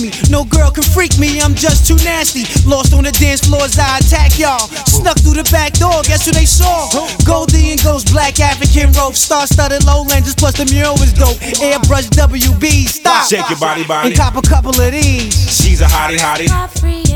nasty. No girl can freak me, I'm just too nasty. Lost on the dance floors, I attack y'all. Snuck through the back door, guess who they saw? Goldie and Ghost, black African rope. Star-studded lowlanders, plus the mural was dope. Airbrush WB, stop. Shake your body, body. And cop a couple of these. She's a hottie, hottie.